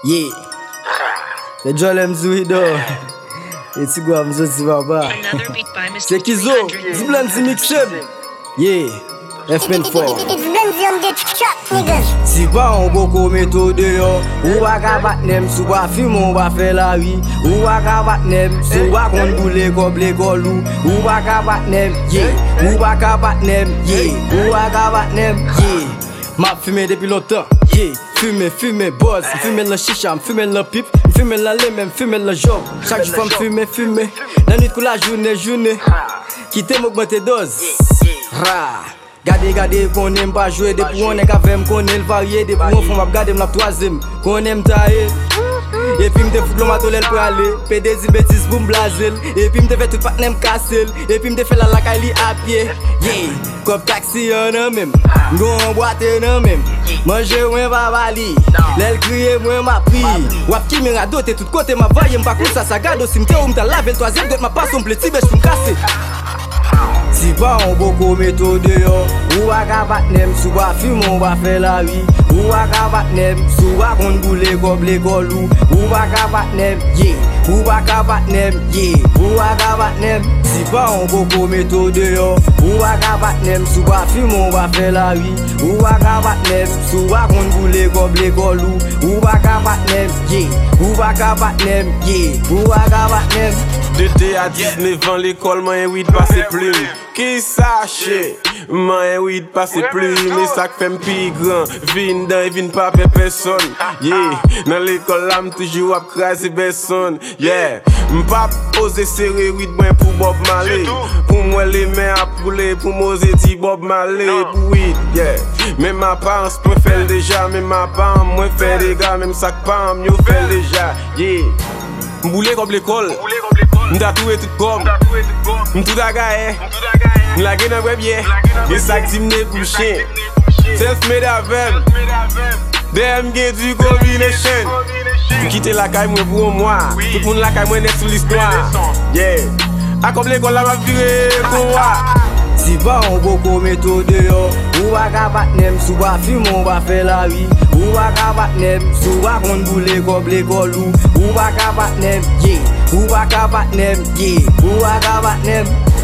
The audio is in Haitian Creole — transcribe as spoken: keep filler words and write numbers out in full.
Yeah. The Jolem Zuido. It's go am zo baba. Another beat by Mister C'est Kizo. Ziblan zi mixem. Yeah. F men four. Si ba on boko méthode yo, ou waka bat nem sou ba film on va faire la vie. Ou waka bat nem sou ba kon boule koble kolou. Ou waka bat nem yeah. Ou waka bat nem yeah. Ou waka bat nem yeah. M'a fumé depuis longtemps yeah. Fumer, fumer, buzz, fumer le chicha, fumer le pipe, fumer la lime, fumer le job. Chaque jour, fumer, fumer. La nuit, la journée, journée. Quitter m'augmenter dose. Ra. Gade, gade, qu'on aime pas jouer. Depuis on est qu'avec qu'on aime varier. Depuis on faut m'agarder la troisième. Qu'on aime tailler. Et puis m'te fout l'homme à tolel pour aller. P D Z bêtises pour m'blazel. Et puis m'te fait tout pas n'aime casser. Et puis m'te fait la lacali à pied. Yeah. Comme taxi en a même. Gon en boîte en a même. Manger ou un babali. L'aile crier moi m'a pris. Wap qui m'a doté tout côté m'a voyé m'pas comme ça ça garde au cimetière où m't'a lavé le troisième doit m'a pas son petit bêche pour m'casser. Si pas on boko méthode yo, ou waka bat nem sou ba film on va faire la vie. Ou waka bat nem sou ba kon boule koble kolou. Ou waka bat nem yeah. Ou waka bat nem yeah. Ou waka bat nem. Si pas on boko méthode yo, ou waka bat nem sou ba film on va faire la vie. Ou waka bat nem sou ba kon boule koble kolou. Ou waka bat nem yeah. Ou waka bat nem yeah. Ou waka bat nem. De deux à dix-neuf ans l'école m'a weed passé plus. Qui sache, m'a weed passé plus. Mais ça fait m'pi grand. Vin dans et vin pas faire personne. Yeah, dans l'école là m'toujours à craser personne. Yeah, m'pas oser serrer weed moi pour Bob Marley. Pour moi les mains à pouler, pour m'oser dire Bob Marley pour weed. Yeah, même ma parents moi fait déjà, même ma parents moi fait des gars, même ça que pas mieux fait déjà. Yeah. M'boulé comme l'école, m'ta toué tout comme, m'tout agaye, m'lage nan web yeah, et ça qui m'ne bouché, self-made avec, dem gen du combination, m'quitte la caille moi pour moi, tout le monde la caille moi net sur l'histoire, yeah, a comme l'école la m'a viré pour moi. Si pas on boko méthode yo, ou waka bat nem sou ba film on va faire la vie. Ou waka bat nem sou ba kon boule koble kolou. Ou waka bat nem yeah. Ou waka bat nem yeah. Ou waka bat nem.